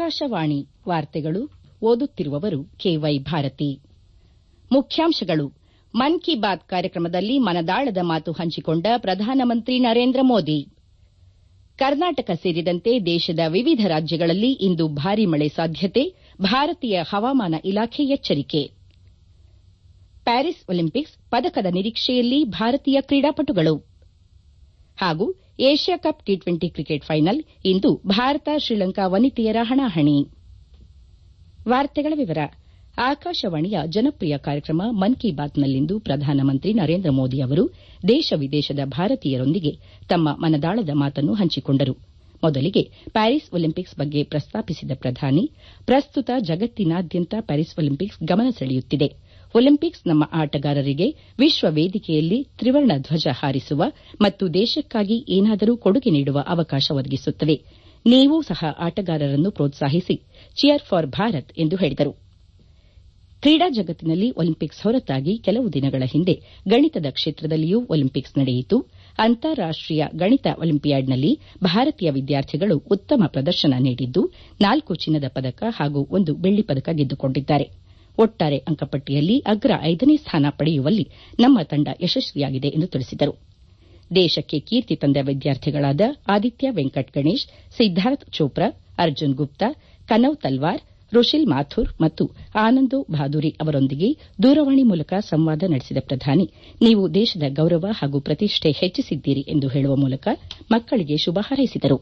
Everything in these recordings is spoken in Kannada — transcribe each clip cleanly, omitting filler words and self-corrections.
ಆಕಾಶವಾಣಿ ವಾರ್ತೆಗಳು ಓದುತ್ತಿರುವವರು ಕೆವೈ ಭಾರತಿ. ಮುಖ್ಯಾಂಶಗಳು. ಮನ್ ಕಿ ಬಾತ್ ಕಾರ್ಯಕ್ರಮದಲ್ಲಿ ಮನದಾಳದ ಮಾತು ಹಂಚಿಕೊಂಡ ಪ್ರಧಾನಮಂತ್ರಿ ನರೇಂದ್ರ ಮೋದಿ. ಕರ್ನಾಟಕ ಸೇರಿದಂತೆ ದೇಶದ ವಿವಿಧ ರಾಜ್ಯಗಳಲ್ಲಿ ಇಂದು ಭಾರೀ ಮಳೆ ಸಾಧ್ಯತೆ, ಭಾರತೀಯ ಹವಾಮಾನ ಇಲಾಖೆ ಎಚ್ಚರಿಕೆ. ಪ್ಯಾರಿಸ್ ಒಲಿಂಪಿಕ್ಸ್ ಪದಕದ ನಿರೀಕ್ಷೆಯಲ್ಲಿ ಭಾರತೀಯ ಕ್ರೀಡಾಪಟುಗಳು. ಹಾಗೂ ಏಷ್ಯಾ ಕಪ್ ಟಿ20 ಕ್ರಿಕೆಟ್ ಫೈನಲ್ ಇಂದು ಭಾರತ ಶ್ರೀಲಂಕಾ ವನಿತೆಯರ ಹಣಾಹಣಿ. ಆಕಾಶವಾಣಿಯ ಜನಪ್ರಿಯ ಕಾರ್ಯಕ್ರಮ ಮನ್ ಕಿ ಬಾತ್ನಲ್ಲಿಂದು ಪ್ರಧಾನಮಂತ್ರಿ ನರೇಂದ್ರ ಮೋದಿ ಅವರು ದೇಶ ವಿದೇಶದ ಭಾರತೀಯರೊಂದಿಗೆ ತಮ್ಮ ಮನದಾಳದ ಮಾತನ್ನು ಹಂಚಿಕೊಂಡರು. ಮೊದಲಿಗೆ ಪ್ಯಾರಿಸ್ ಒಲಿಂಪಿಕ್ಸ್ ಬಗ್ಗೆ ಪ್ರಸ್ತಾಪಿಸಿದ ಪ್ರಧಾನಿ, ಪ್ರಸ್ತುತ ಜಗತ್ತಿನಾದ್ಯಂತ ಪ್ಯಾರಿಸ್ ಒಲಿಂಪಿಕ್ಸ್ ಗಮನ ಸೆಳೆಯುತ್ತಿದೆ. ಒಲಿಂಪಿಕ್ಸ್ ನಮ್ಮ ಆಟಗಾರರಿಗೆ ವಿಶ್ವ ವೇದಿಕೆಯಲ್ಲಿ ತ್ರಿವರ್ಣ ಧ್ವಜ ಹಾರಿಸುವ ಮತ್ತು ದೇಶಕ್ಕಾಗಿ ಏನಾದರೂ ಕೊಡುಗೆ ನೀಡುವ ಅವಕಾಶ ಒದಗಿಸುತ್ತದೆ. ನೀವೂ ಸಹ ಆಟಗಾರರನ್ನು ಪ್ರೋತ್ಸಾಹಿಸಿ, ಚಿಯರ್ ಫಾರ್ ಭಾರತ್ ಎಂದು ಹೇಳಿದರು. ಕ್ರೀಡಾ ಜಗತ್ತಿನಲ್ಲಿ ಒಲಿಂಪಿಕ್ಸ್ ಹೊರತಾಗಿ ಕೆಲವು ದಿನಗಳ ಹಿಂದೆ ಗಣಿತದ ಕ್ಷೇತ್ರದಲ್ಲಿಯೂ ಒಲಿಂಪಿಕ್ಸ್ ನಡೆಯಿತು. ಅಂತಾರಾಷ್ಟೀಯ ಗಣಿತ ಒಲಿಂಪಿಯಾಡ್ನಲ್ಲಿ ಭಾರತೀಯ ವಿದ್ಯಾರ್ಥಿಗಳು ಉತ್ತಮ ಪ್ರದರ್ಶನ ನೀಡಿದ್ದು 4 ಚಿನ್ನದ ಪದಕ ಹಾಗೂ 1 ಬೆಳ್ಳಿ ಪದಕ ಗೆದ್ದುಕೊಂಡಿದ್ದಾರೆ. ಒಟ್ಟಾರೆ ಅಂಕಪಟ್ಟಿಯಲ್ಲಿ ಅಗ್ರ 5ನೇ ಸ್ಥಾನ ಪಡೆಯುವಲ್ಲಿ ನಮ್ಮ ತಂಡ ಯಶಸ್ವಿಯಾಗಿದೆ ಎಂದು ತಿಳಿಸಿದರು. ದೇಶಕ್ಕೆ ಕೀರ್ತಿ ತಂದ ವಿದ್ಯಾರ್ಥಿಗಳಾದ ಆದಿತ್ಯ ವೆಂಕಟ್ ಗಣೇಶ್, ಸಿದ್ದಾರ್ಥ್ ಚೋಪ್ರಾ, ಅರ್ಜುನ್ ಗುಪ್ತಾ, ಕನವ್ ತಲ್ವಾರ್, ರುಶಿಲ್ ಮಾಥುರ್ ಮತ್ತು ಆನಂದೋ ಭಾದುರಿ ಅವರೊಂದಿಗೆ ದೂರವಾಣಿ ಮೂಲಕ ಸಂವಾದ ನಡೆಸಿದ ಪ್ರಧಾನಿ, ನೀವು ದೇಶದ ಗೌರವ ಹಾಗೂ ಪ್ರತಿಷ್ಠೆ ಹೆಚ್ಚಿಸಿದ್ದೀರಿ ಎಂದು ಹೇಳುವ ಮೂಲಕ ಮಕ್ಕಳಿಗೆ ಶುಭ ಹಾರೈಸಿದರು.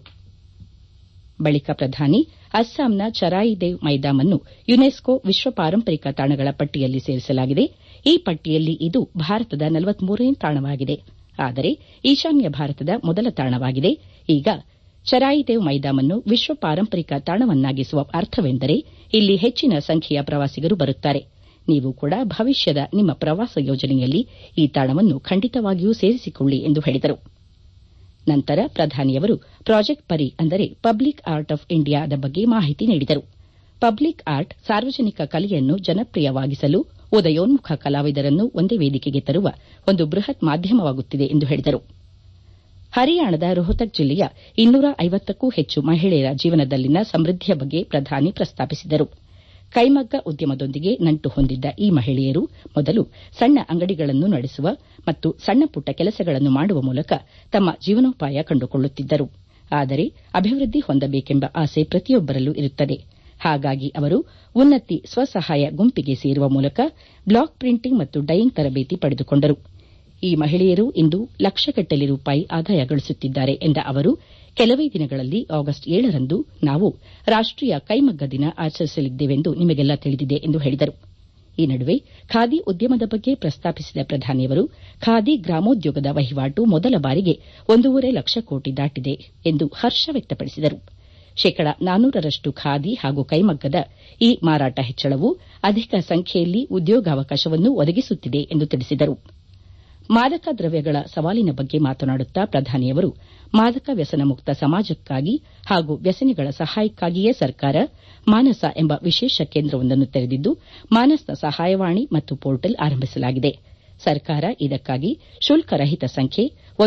ಬಳಿಕ ಪ್ರಧಾನಿ ಅಸ್ಸಾಂನ ಚರಾಯಿದೇವ್ ಮೈದಾಮನ್ನು ಯುನೆಸ್ಕೋ ವಿಶ್ವ ಪಾರಂಪರಿಕ ತಾಣಗಳ ಪಟ್ಟಿಯಲ್ಲಿ ಸೇರಿಸಲಾಗಿದೆ. ಈ ಪಟ್ಟಿಯಲ್ಲಿ ಇದು ಭಾರತದ 43ನೇ ತಾಣವಾಗಿದೆ. ಆದರೆ ಈಶಾನ್ಯ ಭಾರತದ ಮೊದಲ ತಾಣವಾಗಿದೆ. ಈಗ ಚರಾಯಿದೇವ್ ಮೈದಾಮನ್ನು ವಿಶ್ವ ಪಾರಂಪರಿಕ ತಾಣವನ್ನಾಗಿಸುವ ಅರ್ಥವೆಂದರೆ ಇಲ್ಲಿ ಹೆಚ್ಚಿನ ಸಂಖ್ಯೆಯ ಪ್ರವಾಸಿಗರು ಬರುತ್ತಾರೆ. ನೀವು ಕೂಡ ಭವಿಷ್ಯದ ನಿಮ್ಮ ಪ್ರವಾಸ ಯೋಜನೆಯಲ್ಲಿ ಈ ತಾಣವನ್ನು ಖಂಡಿತವಾಗಿಯೂ ಸೇರಿಸಿಕೊಳ್ಳಿ ಎಂದು ಹೇಳಿದರು. ನಂತರ ಪ್ರಧಾನಿಯವರು ಪ್ರಾಜೆಕ್ಟ್ ಪರಿ ಅಂದರೆ ಪಬ್ಲಿಕ್ ಆರ್ಟ್ ಆಫ್ ಇಂಡಿಯಾದ ಬಗ್ಗೆ ಮಾಹಿತಿ ನೀಡಿದರು. ಪಬ್ಲಿಕ್ ಆರ್ಟ್ ಸಾರ್ವಜನಿಕ ಕಲೆಯನ್ನು ಜನಪ್ರಿಯವಾಗಿಸಲು ಉದಯೋನ್ಮುಖ ಕಲಾವಿದರನ್ನು ಒಂದೇ ವೇದಿಕೆಗೆ ತರುವ ಒಂದು ಬೃಹತ್ ಮಾಧ್ಯಮವಾಗುತ್ತಿದೆ ಎಂದು ಹೇಳಿದರು. ಹರಿಯಾಣದ ರೋಹ್ತಕ್ ಜಿಲ್ಲೆಯ 250ಕ್ಕೂ ಹೆಚ್ಚು ಮಹಿಳೆಯರ ಜೀವನದಲ್ಲಿನ ಸಮೃದ್ಧಿಯ ಬಗ್ಗೆ ಪ್ರಧಾನಿ ಪ್ರಸ್ತಾಪಿಸಿದರು. ಕೈಮಗ್ಗ ಉದ್ಯಮದೊಂದಿಗೆ ನಂಟು ಹೊಂದಿದ್ದ ಈ ಮಹಿಳೆಯರು ಮೊದಲು ಸಣ್ಣ ಅಂಗಡಿಗಳನ್ನು ನಡೆಸುವ ಮತ್ತು ಸಣ್ಣ ಪುಟ್ಟ ಕೆಲಸಗಳನ್ನು ಮಾಡುವ ಮೂಲಕ ತಮ್ಮ ಜೀವನೋಪಾಯ ಕಂಡುಕೊಳ್ಳುತ್ತಿದ್ದರು. ಆದರೆ ಅಭಿವೃದ್ಧಿ ಹೊಂದಬೇಕೆಂಬ ಆಸೆ ಪ್ರತಿಯೊಬ್ಬರಲ್ಲೂ ಇರುತ್ತದೆ. ಹಾಗಾಗಿ ಅವರು ಉನ್ನತಿ ಸ್ವಸಹಾಯ ಗುಂಪಿಗೆ ಸೇರುವ ಮೂಲಕ ಬ್ಲಾಕ್ ಪ್ರಿಂಟಿಂಗ್ ಮತ್ತು ಡೈಯಿಂಗ್ ತರಬೇತಿ ಪಡೆದುಕೊಂಡರು. ಈ ಮಹಿಳೆಯರು ಇಂದು ಲಕ್ಷಗಟ್ಟಲೆ ರೂಪಾಯಿ ಆದಾಯ ಗಳಿಸುತ್ತಿದ್ದಾರೆ ಎಂದ ಅವರು, ಕೆಲವೇ ದಿನಗಳಲ್ಲಿ ಆಗಸ್ಟ್ 7ರಂದು ನಾವು ರಾಷ್ಟೀಯ ಕೈಮಗ್ಗ ದಿನ ಆಚರಿಸಲಿದ್ದೇವೆಂದು ನಿಮಗೆಲ್ಲ ತಿಳಿದಿದೆ ಎಂದು ಹೇಳಿದರು. ಈ ನಡುವೆ ಖಾದಿ ಉದ್ಯಮದ ಬಗ್ಗೆ ಪ್ರಸ್ತಾಪಿಸಿದ ಪ್ರಧಾನಿಯವರು, ಖಾದಿ ಗ್ರಾಮೋದ್ಯೋಗದ ವಹಿವಾಟು ಮೊದಲ ಬಾರಿಗೆ 1.5 ಲಕ್ಷ ಕೋಟಿ ದಾಟಿದೆ ಎಂದು ಹರ್ಷ ವ್ಯಕ್ತಪಡಿಸಿದರು. 400ರಷ್ಟು ಖಾದಿ ಹಾಗೂ ಕೈಮಗ್ಗದ ಈ ಮಾರಾಟ ಹೆಚ್ಚಳವು ಅಧಿಕ ಸಂಖ್ಯೆಯಲ್ಲಿ ಉದ್ಯೋಗಾವಕಾಶವನ್ನು ಒದಗಿಸುತ್ತಿದೆ ಎಂದು ತಿಳಿಸಿದರು. ಮಾದಕ ದ್ರವ್ಯಗಳ ಸವಾಲಿನ ಬಗ್ಗೆ ಮಾತನಾಡುತ್ತಾ ಪ್ರಧಾನಿಯವರು, ಮಾದಕ ವ್ಯಸನ ಮುಕ್ತ ಸಮಾಜಕ್ಕಾಗಿ ಹಾಗೂ ವ್ಯಸನಿಗಳ ಸಹಾಯಕ್ಕಾಗಿಯೇ ಸರ್ಕಾರ ಮಾನಸ ಎಂಬ ವಿಶೇಷ ಕೇಂದ್ರವೊಂದನ್ನು ತೆರೆದಿದ್ದು, ಮಾನಸ್ನ ಸಹಾಯವಾಣಿ ಮತ್ತು ಪೋರ್ಟಲ್ ಆರಂಭಿಸಲಾಗಿದೆ. ಸರ್ಕಾರ ಇದಕ್ಕಾಗಿ ಶುಲ್ಕರಹಿತ ಸಂಖ್ಯೆ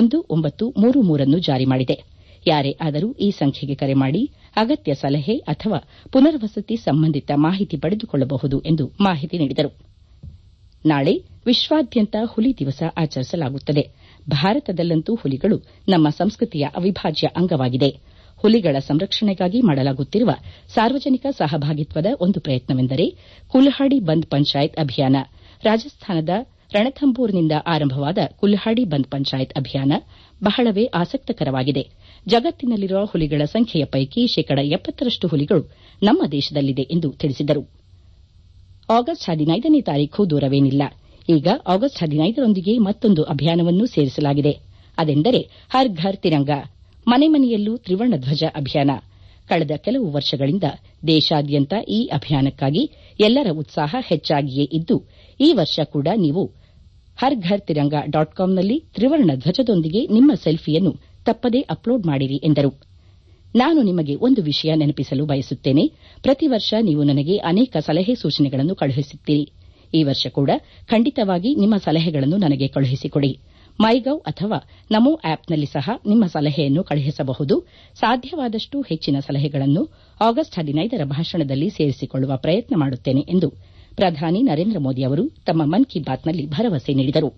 1933 ಜಾರಿ ಮಾಡಿದೆ. ಯಾರೇ ಆದರೂ ಈ ಸಂಖ್ಯೆಗೆ ಕರೆ ಮಾಡಿ ಅಗತ್ಯ ಸಲಹೆ ಅಥವಾ ಪುನರ್ವಸತಿ ಸಂಬಂಧಿತ ಮಾಹಿತಿ ಪಡೆದುಕೊಳ್ಳಬಹುದು ಎಂದು ಮಾಹಿತಿ ನೀಡಿದರು. ನಾಳೆ ವಿಶ್ವಾದ್ಯಂತ ಹುಲಿ ದಿವಸ ಆಚರಿಸಲಾಗುತ್ತದೆ. ಭಾರತದಲ್ಲಂತೂ ಹುಲಿಗಳು ನಮ್ಮ ಸಂಸ್ಕೃತಿಯ ಅವಿಭಾಜ್ಯ ಅಂಗವಾಗಿದೆ. ಹುಲಿಗಳ ಸಂರಕ್ಷಣೆಗಾಗಿ ಮಾಡಲಾಗುತ್ತಿರುವ ಸಾರ್ವಜನಿಕ ಸಹಭಾಗಿತ್ವದ ಒಂದು ಪ್ರಯತ್ನವೆಂದರೆ ಕುಲ್ಹಾಡಿ ಬಂದ್ ಪಂಚಾಯತ್ ಅಭಿಯಾನ. ರಾಜಸ್ಥಾನದ ರಣಥಂಬೋರ್ನಿಂದ ಆರಂಭವಾದ ಕುಲ್ಹಾಡಿ ಬಂದ್ ಪಂಚಾಯತ್ ಅಭಿಯಾನ ಬಹಳವೇ ಆಸಕ್ತಕರವಾಗಿದೆ. ಜಗತ್ತಿನಲ್ಲಿರುವ ಹುಲಿಗಳ ಸಂಖ್ಯೆಯ ಪೈಕಿ 70% ಹುಲಿಗಳು ನಮ್ಮ ದೇಶದಲ್ಲಿದೆ ಎಂದು ತಿಳಿಸಿದರು. ಆಗಸ್ಟ್ 15ನೇ ತಾರೀಖು ದೂರವೇನಿಲ್ಲ. ಈಗ ಆಗಸ್ಟ್ 15ರೊಂದಿಗೆ ಮತ್ತೊಂದು ಅಭಿಯಾನವನ್ನು ಸೇರಿಸಲಾಗಿದೆ. ಅದೆಂದರೆ ಹರ್ ಘರ್ ತಿರಂಗಾ, ಮನೆ ಮನೆಯಲ್ಲೂ ತ್ರಿವರ್ಣ ಧ್ವಜ ಅಭಿಯಾನ. ಕಳೆದ ಕೆಲವು ವರ್ಷಗಳಿಂದ ದೇಶಾದ್ಯಂತ ಈ ಅಭಿಯಾನಕ್ಕಾಗಿ ಎಲ್ಲರ ಉತ್ಸಾಹ ಹೆಚ್ಚಾಗಿಯೇ ಇದ್ದು, ಈ ವರ್ಷ ಕೂಡ ನೀವು ಹರ್ ಘರ್ ತಿರಂಗಾ .comನಲ್ಲಿ ತ್ರಿವರ್ಣ ಧ್ವಜದೊಂದಿಗೆ ನಿಮ್ಮ ಸೆಲ್ಫಿಯನ್ನು ತಪ್ಪದೇ ಅಪ್ಲೋಡ್ ಮಾಡಿರಿ ಎಂದರು. ನಾನು ನಿಮಗೆ ಒಂದು ವಿಷಯ ನೆನಪಿಸಲು ಬಯಸುತ್ತೇನೆ. ಪ್ರತಿ ವರ್ಷ ನೀವು ನನಗೆ ಅನೇಕ ಸಲಹೆ ಸೂಚನೆಗಳನ್ನು ಕಳುಹಿಸುತ್ತೀರಿ. ಈ ವರ್ಷ ಕೂಡ ಖಂಡಿತವಾಗಿ ನಿಮ್ಮ ಸಲಹೆಗಳನ್ನು ನನಗೆ ಕಳುಹಿಸಿಕೊಡಿ. ಮೈಗೌ ಅಥವಾ ನಮೋ ಆಪ್ನಲ್ಲಿ ಸಹ ನಿಮ್ಮ ಸಲಹೆಯನ್ನು ಕಳುಹಿಸಬಹುದು. ಸಾಧ್ಯವಾದಷ್ಟು ಹೆಚ್ಚಿನ ಸಲಹೆಗಳನ್ನು ಆಗಸ್ಟ್ 15ರ ಭಾಷಣದಲ್ಲಿ ಸೇರಿಸಿಕೊಳ್ಳುವ ಪ್ರಯತ್ನ ಮಾಡುತ್ತೇನೆ ಎಂದು ಪ್ರಧಾನಿ ನರೇಂದ್ರ ಮೋದಿ ಅವರು ತಮ್ಮ ಮನ್ ಕಿ ಬಾತ್ನಲ್ಲಿ ಭರವಸೆ ನೀಡಿದರು.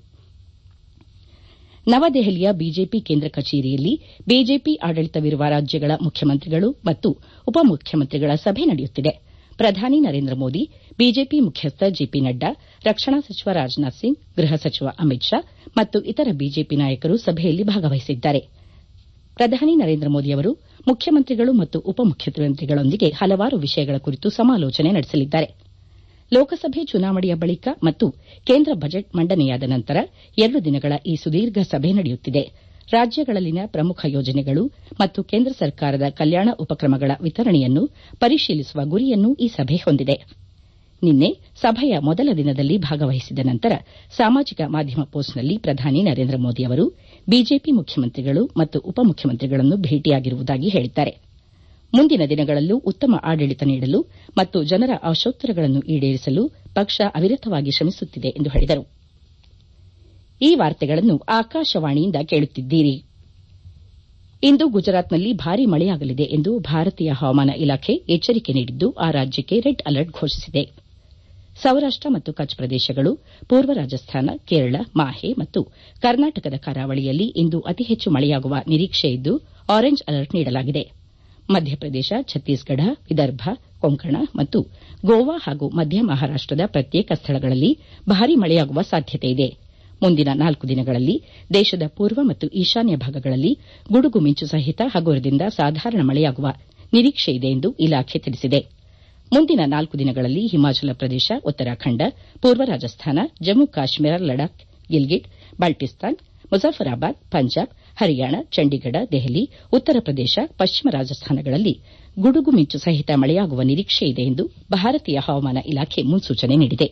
ನವದೆಹಲಿಯ ಬಿಜೆಪಿ ಕೇಂದ್ರ ಕಚೇರಿಯಲ್ಲಿ ಬಿಜೆಪಿ ಆಡಳಿತವಿರುವ ರಾಜ್ಯಗಳ ಮುಖ್ಯಮಂತ್ರಿಗಳು ಮತ್ತು ಉಪಮುಖ್ಯಮಂತ್ರಿಗಳ ಸಭೆ ನಡೆಯುತ್ತಿದೆ. ಪ್ರಧಾನಿ ನರೇಂದ್ರ ಮೋದಿ, ಬಿಜೆಪಿ ಮುಖ್ಯಸ್ಥ ಜೆಪಿ ನಡ್ಡಾ, ರಕ್ಷಣಾ ಸಚಿವ ರಾಜನಾಥ್ ಸಿಂಗ್, ಗೃಹ ಸಚಿವ ಅಮಿತ್ ಶಾ ಮತ್ತು ಇತರ ಬಿಜೆಪಿ ನಾಯಕರು ಸಭೆಯಲ್ಲಿ ಭಾಗವಹಿಸಿದ್ದಾರೆ. ಪ್ರಧಾನಿ ನರೇಂದ್ರ ಮೋದಿ ಅವರು ಮುಖ್ಯಮಂತ್ರಿಗಳು ಮತ್ತು ಉಪಮುಖ್ಯಮಂತ್ರಿಗಳೊಂದಿಗೆ ಹಲವಾರು ವಿಷಯಗಳ ಕುರಿತು ಸಮಾಲೋಚನೆ ನಡೆಸಲಿದ್ದಾರೆ. ಲೋಕಸಭೆ ಚುನಾವಣೆಯ ಬಳಿಕ ಮತ್ತು ಕೇಂದ್ರ ಬಜೆಟ್ ಮಂಡನೆಯಾದ ನಂತರ 2 ದಿನಗಳ ಈ ಸುದೀರ್ಘ ಸಭೆ ನಡೆಯುತ್ತಿದೆ. ರಾಜ್ಯಗಳಲ್ಲಿನ ಪ್ರಮುಖ ಯೋಜನೆಗಳು ಮತ್ತು ಕೇಂದ್ರ ಸರ್ಕಾರದ ಕಲ್ಯಾಣ ಉಪಕ್ರಮಗಳ ವಿತರಣೆಯನ್ನು ಪರಿಶೀಲಿಸುವ ಗುರಿಯನ್ನು ಈ ಸಭೆ ಹೊಂದಿದೆ. ನಿನ್ನೆ ಸಭೆಯ ಮೊದಲ ದಿನದಲ್ಲಿ ಭಾಗವಹಿಸಿದ ನಂತರ ಸಾಮಾಜಿಕ ಮಾಧ್ಯಮ ಪೋಸ್ಟ್ನಲ್ಲಿ ಪ್ರಧಾನಿ ನರೇಂದ್ರ ಮೋದಿ ಅವರು ಬಿಜೆಪಿ ಮುಖ್ಯಮಂತ್ರಿಗಳು ಮತ್ತು ಉಪಮುಖ್ಯಮಂತ್ರಿಗಳನ್ನು ಭೇಟಿಯಾಗಿರುವುದಾಗಿ ಹೇಳಿದ್ದಾರೆ. ಮುಂದಿನ ದಿನಗಳಲ್ಲೂ ಉತ್ತಮ ಆಡಳಿತ ನೀಡಲು ಮತ್ತು ಜನರ ಆಶೋತ್ತರಗಳನ್ನು ಈಡೇರಿಸಲು ಪಕ್ಷ ಅವಿರತವಾಗಿ ಶ್ರಮಿಸುತ್ತಿದೆ ಎಂದು ಹೇಳಿದರು. ಈ ವಾರ್ತೆಗಳನ್ನು ಆಕಾಶವಾಣಿಯಿಂದ ಕೇಳುತ್ತಿದ್ದೀರಿ. ಇಂದು ಗುಜರಾತ್ನಲ್ಲಿ ಭಾರೀ ಮಳೆಯಾಗಲಿದೆ ಎಂದು ಭಾರತೀಯ ಹವಾಮಾನ ಇಲಾಖೆ ಎಚ್ಚರಿಕೆ ನೀಡಿದ್ದು, ಆ ರಾಜ್ಯಕ್ಕೆ ರೆಡ್ ಅಲರ್ಟ್ ಘೋಷಿಸಿದೆ. ಸೌರಾಷ್ಟ ಮತ್ತು ಕಚ್ ಪ್ರದೇಶಗಳು, ಪೂರ್ವ ರಾಜಸ್ಥಾನ, ಕೇರಳ, ಮಾಹೆ ಮತ್ತು ಕರ್ನಾಟಕದ ಕರಾವಳಿಯಲ್ಲಿ ಇಂದು ಅತಿ ಹೆಚ್ಚು ಮಳೆಯಾಗುವ ನಿರೀಕ್ಷೆಯಿದ್ದು ಆರೆಂಜ್ ಅಲರ್ಟ್ ನೀಡಲಾಗಿದೆ. ಮಧ್ಯಪ್ರದೇಶ, ಛತ್ತೀಸ್ಗಢ, ವಿದರ್ಭ, ಕೊಂಕಣ ಮತ್ತು ಗೋವಾ ಹಾಗೂ ಮಧ್ಯ ಮಹಾರಾಷ್ಟದ ಪ್ರತ್ಯೇಕ ಸ್ಥಳಗಳಲ್ಲಿ ಭಾರೀ ಮಳೆಯಾಗುವ ಸಾಧ್ಯತೆಯಿದೆ. ಮುಂದಿನ 4 ದಿನಗಳಲ್ಲಿ ದೇಶದ ಪೂರ್ವ ಮತ್ತು ಈಶಾನ್ಯ ಭಾಗಗಳಲ್ಲಿ ಗುಡುಗು ಮಿಂಚು ಸಹಿತ ಹಗುರದಿಂದ ಸಾಧಾರಣ ಮಳೆಯಾಗುವ ನಿರೀಕ್ಷೆಯಿದೆ ಎಂದು ಇಲಾಖೆ ತಿಳಿಸಿದೆ. ಮುಂದಿನ 4 ದಿನಗಳಲ್ಲಿ ಹಿಮಾಚಲ ಪ್ರದೇಶ, ಉತ್ತರಾಖಂಡ, ಪೂರ್ವ ರಾಜಸ್ಥಾನ, ಜಮ್ಮು ಕಾಶ್ಮೀರ, ಲಡಾಖ್, ಗಿಲ್ಗಿಟ್, ಬಾಲ್ಟಿಸ್ತಾನ್, ಮುಜಫರಾಬಾದ್, ಪಂಜಾಬ್, ಹರಿಯಾಣ, ಚಂಡೀಗಢ, ದೆಹಲಿ, ಉತ್ತರ ಪ್ರದೇಶ, ಪಶ್ಚಿಮ ರಾಜಸ್ಥಾನಗಳಲ್ಲಿ ಗುಡುಗು ಮಿಂಚು ಸಹಿತ ಮಳೆಯಾಗುವ ನಿರೀಕ್ಷೆಯಿದೆ ಎಂದು ಭಾರತೀಯ ಹವಾಮಾನ ಇಲಾಖೆ ಮುನ್ಸೂಚನೆ ನೀಡಿದೆ.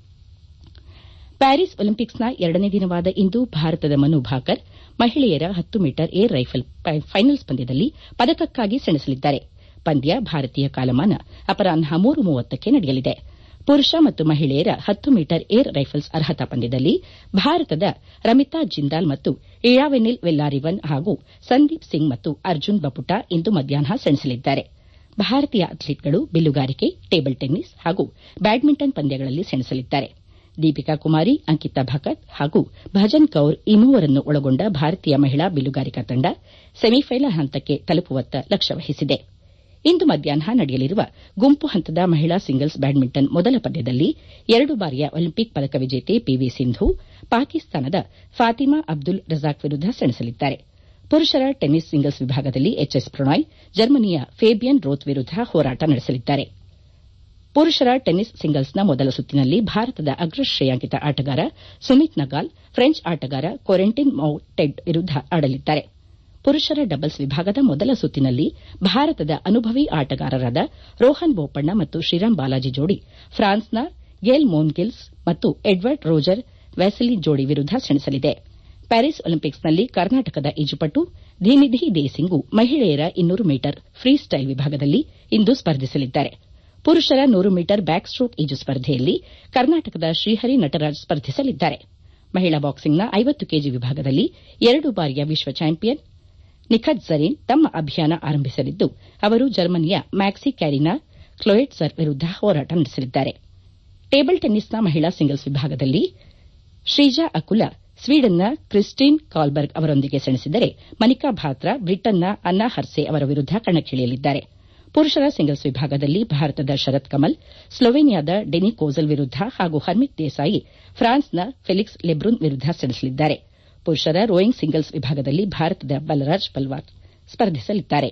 ಪ್ಯಾರಿಸ್ ಒಲಿಂಪಿಕ್ಸ್ನ 2ನೇ ದಿನವಾದ ಇಂದು ಭಾರತದ ಮನು ಭಾಕರ್ ಮಹಿಳೆಯರ 10 ಮೀಟರ್ ಏರ್ ರೈಫಲ್ ಫೈನಲ್ಸ್ ಪಂದ್ಯದಲ್ಲಿ ಪದಕಕ್ಕಾಗಿ ಸೆಣಸಲಿದ್ದಾರೆ. ಪಂದ್ಯ ಭಾರತೀಯ ಕಾಲಮಾನ ಅಪರಾಹ್ನ 3:30ಕ್ಕೆ ನಡೆಯಲಿದೆ. ಪುರುಷ ಮತ್ತು ಮಹಿಳೆಯರ 10 ಮೀಟರ್ ಏರ್ ರೈಫಲ್ಸ್ ಅರ್ಹತಾ ಪಂದ್ಯದಲ್ಲಿ ಭಾರತದ ರಮಿತಾ ಜಿಂದಾಲ್ ಮತ್ತು ಇಳಾವೆನಿಲ್ ವೆಲ್ಲಾರಿವನ್ ಹಾಗೂ ಸಂದೀಪ್ ಸಿಂಗ್ ಮತ್ತು ಅರ್ಜುನ್ ಬಪುಟಾ ಇಂದು ಮಧ್ಯಾಹ್ನ ಸೆಣಸಲಿದ್ದಾರೆ. ಭಾರತೀಯ ಅಥ್ಲೀಟ್ಗಳು ಬಿಲ್ಲುಗಾರಿಕೆ, ಟೇಬಲ್ ಟೆನ್ನಿಸ್ ಹಾಗೂ ಬ್ಯಾಡ್ಮಿಂಟನ್ ಪಂದ್ಯಗಳಲ್ಲಿ ಸೆಣಸಲಿದ್ದಾರೆ. ದೀಪಿಕಾ ಕುಮಾರಿ, ಅಂಕಿತಾ ಭಕತ್ ಹಾಗೂ ಭಜನ್ ಕೌರ್ ಈ ಮೂವರನ್ನು ಒಳಗೊಂಡ ಭಾರತೀಯ ಮಹಿಳಾ ಬಿಲ್ಲುಗಾರಿಕಾ ತಂಡ ಸೆಮಿಫೈನಲ್ ಹಂತಕ್ಕೆ ತಲುಪುವತ್ತ ಲಕ್ಷ್ಯ ವಹಿಸಿದೆ. ಇಂದು ಮಧ್ಯಾಹ್ನ ನಡೆಯಲಿರುವ ಗುಂಪು ಹಂತದ ಮಹಿಳಾ ಸಿಂಗಲ್ಸ್ ಬ್ಯಾಡ್ಮಿಂಟನ್ ಮೊದಲ ಪಂದ್ಯದಲ್ಲಿ 2 ಬಾರಿಯ ಒಲಿಂಪಿಕ್ ಪದಕ ವಿಜೇತೆ ಪಿವಿ ಸಿಂಧು ಪಾಕಿಸ್ತಾನದ ಫಾತಿಮಾ ಅಬ್ದುಲ್ ರಜಾಕ್ ವಿರುದ್ಧ ಸೆಣಸಲಿದ್ದಾರೆ. ಪುರುಷರ ಟೆನ್ನಿಸ್ ಸಿಂಗಲ್ಸ್ ವಿಭಾಗದಲ್ಲಿ ಎಚ್ಎಸ್ ಪ್ರಣಯ್ ಜರ್ಮನಿಯ ಫೇಬಿಯನ್ ರೋತ್ ವಿರುದ್ಧ ಹೋರಾಟ ನಡೆಸಲಿದ್ದಾರೆ. ಪುರುಷರ ಟೆನ್ನಿಸ್ ಸಿಂಗಲ್ಸ್ನ ಮೊದಲ ಸುತ್ತಿನಲ್ಲಿ ಭಾರತದ ಅಗ್ರ ಶ್ರೇಯಾಂಕಿತ ಆಟಗಾರ ಸುಮಿತ್ ನಗಾಲ್ ಫ್ರೆಂಚ್ ಆಟಗಾರ ಕೊರೆಂಟಿನ್ ಮೌಟೆಡ್ ವಿರುದ್ಧ ಆಡಲಿದ್ದಾರೆ. ಪುರುಷರ ಡಬಲ್ಸ್ ವಿಭಾಗದ ಮೊದಲ ಸುತ್ತಿನಲ್ಲಿ ಭಾರತದ ಅನುಭವಿ ಆಟಗಾರರಾದ ರೋಹನ್ ಬೋಪಣ್ಣ ಮತ್ತು ಶ್ರೀರಾಮ್ ಬಾಲಾಜಿ ಜೋಡಿ ಫ್ರಾನ್ಸ್ನ ಗೇಲ್ ಮೋನ್ಗಿಲ್ಸ್ ಮತ್ತು ಎಡ್ವರ್ಡ್ ರೋಜರ್ ವ್ಯಾಸಿಲಿ ಜೋಡಿ ವಿರುದ್ಧ ಸೆಣಸಲಿದೆ. ಪ್ಯಾರಿಸ್ ಒಲಿಂಪಿಕ್ಸ್ನಲ್ಲಿ ಕರ್ನಾಟಕದ ಈಜುಪಟು ಧಿನಿಧಿ ದೇಸಿಂಗು ಮಹಿಳೆಯರ 200 ಮೀಟರ್ ಫ್ರೀ ಸ್ಟೈಲ್ ವಿಭಾಗದಲ್ಲಿ ಇಂದು ಸ್ಪರ್ಧಿಸಲಿದ್ದಾರೆ. ಪುರುಷರ 100 ಮೀಟರ್ ಬ್ಯಾಕ್ ಸ್ಟ್ರೋಕ್ ಈಜು ಸ್ಪರ್ಧೆಯಲ್ಲಿ ಕರ್ನಾಟಕದ ಶ್ರೀಹರಿ ನಟರಾಜ್ ಸ್ಪರ್ಧಿಸಲಿದ್ದಾರೆ. ಮಹಿಳಾ ಬಾಕ್ಸಿಂಗ್ನ 50 ಕೆಜಿ ವಿಭಾಗದಲ್ಲಿ 2 ಬಾರಿಯ ವಿಶ್ವ ಚಾಂಪಿಯನ್ ನಿಖತ್ ಝರೀನ್ ತಮ್ಮ ಅಭಿಯಾನ ಆರಂಭಿಸಲಿದ್ದು, ಅವರು ಜರ್ಮನಿಯ ಮ್ಯಾಕ್ಸಿ ಕ್ಯಾರಿನಾ ಕ್ಲೋಯೆಟ್ಸರ್ ವಿರುದ್ಧ ಹೋರಾಟ ನಡೆಸಲಿದ್ದಾರೆ. ಟೇಬಲ್ ಟೆನ್ನಿಸ್ನ ಮಹಿಳಾ ಸಿಂಗಲ್ಸ್ ವಿಭಾಗದಲ್ಲಿ ಶ್ರೀಜಾ ಅಕುಲಾ ಸ್ವೀಡನ್ನ ಕ್ರಿಸ್ಟೀನ್ ಕಾಲ್ಬರ್ಗ್ ಅವರೊಂದಿಗೆ ಸೆಣಸಿದರೆ, ಮನಿಕಾ ಬಾತ್ರಾ ಬ್ರಿಟನ್ನ ಅನ್ನಾ ಹರ್ಸೆ ಅವರ ವಿರುದ್ಧ ಕಣಕ್ಕಿಳಿಯಲಿದ್ದಾರೆ. ಪುರುಷರ ಸಿಂಗಲ್ಸ್ ವಿಭಾಗದಲ್ಲಿ ಭಾರತದ ಶರತ್ ಕಮಲ್ ಸ್ಲೋವೇನಿಯಾದ ಡೆನಿ ಕೋಜಲ್ ವಿರುದ್ಧ ಹಾಗೂ ಹರ್ಮಿತ್ ದೇಸಾಯಿ ಫ್ರಾನ್ಸ್ನ ಫೆಲಿಕ್ಸ್ ಲೆಬ್ರುನ್ ವಿರುದ್ಧ ಸೆಣಸಲಿದ್ದಾರೆ. ಪುರುಷರ ರೋಯಿಂಗ್ ಸಿಂಗಲ್ಸ್ ವಿಭಾಗದಲ್ಲಿ ಭಾರತದ ಬಲರಾಜ್ ಪಲ್ವಾರ್ ಸ್ಪರ್ಧಿಸಲಿದ್ದಾರೆ.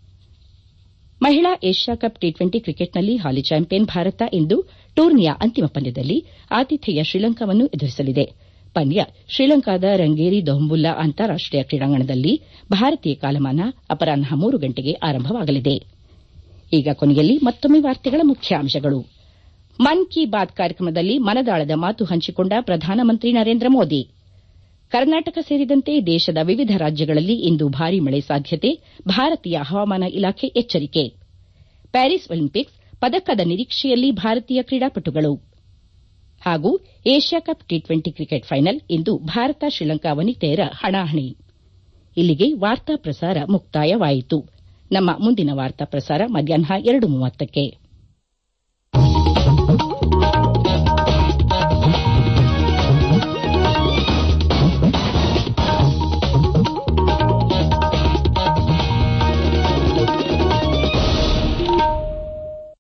ಮಹಿಳಾ ಏಷ್ಯಾ ಕಪ್ ಟಿ20 ಕ್ರಿಕೆಟ್ನಲ್ಲಿ ಹಾಲಿ ಚಾಂಪಿಯನ್ ಭಾರತ ಇಂದು ಟೂರ್ನಿಯ ಅಂತಿಮ ಪಂದ್ಯದಲ್ಲಿ ಆತಿಥೇಯ ಶ್ರೀಲಂಕಾವನ್ನು ಎದುರಿಸಲಿದೆ. ಪಂದ್ಯ ಶ್ರೀಲಂಕಾದ ರಂಗೇರಿ ದೊಂಬುಲ್ಲಾ ಅಂತಾರಾಷ್ಟೀಯ ಕ್ರೀಡಾಂಗಣದಲ್ಲಿ ಭಾರತೀಯ ಕಾಲಮಾನ ಅಪರಾಹ್ನ 3 ಗಂಟೆಗೆ ಆರಂಭವಾಗಲಿದೆ. ಈಗ ಕೊನೆಯಲ್ಲಿ ಮತ್ತೊಮ್ಮೆ ವಾರ್ತೆಗಳ ಮುಖ್ಯಾಂಶಗಳು. ಮನ್ ಕಿ ಬಾತ್ ಕಾರ್ಯಕ್ರಮದಲ್ಲಿ ಮನದಾಳದ ಮಾತು ಹಂಚಿಕೊಂಡ ಪ್ರಧಾನಮಂತ್ರಿ ನರೇಂದ್ರ ಮೋದಿ. ಕರ್ನಾಟಕ ಸೇರಿದಂತೆ ದೇಶದ ವಿವಿಧ ರಾಜ್ಯಗಳಲ್ಲಿ ಇಂದು ಭಾರೀ ಮಳೆ ಸಾಧ್ಯತೆ, ಭಾರತೀಯ ಹವಾಮಾನ ಇಲಾಖೆ ಎಚ್ಚರಿಕೆ. ಪ್ಯಾರಿಸ್ ಒಲಿಂಪಿಕ್ಸ್ ಪದಕದ ನಿರೀಕ್ಷೆಯಲ್ಲಿ ಭಾರತೀಯ ಕ್ರೀಡಾಪಟುಗಳು. ಹಾಗೂ ಏಷ್ಯಾ ಕಪ್ ಟಿ20 ಕ್ರಿಕೆಟ್ ಫೈನಲ್ ಇಂದು ಭಾರತ ಶ್ರೀಲಂಕಾ ವನಿತೆಯರ ಹಣಾಹಣಿ. ಇಲ್ಲಿಗೆ ವಾರ್ತಾ ಪ್ರಸಾರ ಮುಕ್ತಾಯವಾಯಿತು. ನಮ್ಮ ಮುಂದಿನ ವಾರ್ತಾ ಪ್ರಸಾರ ಮಧ್ಯಾಹ್ನ 2:30ಕ್ಕೆ.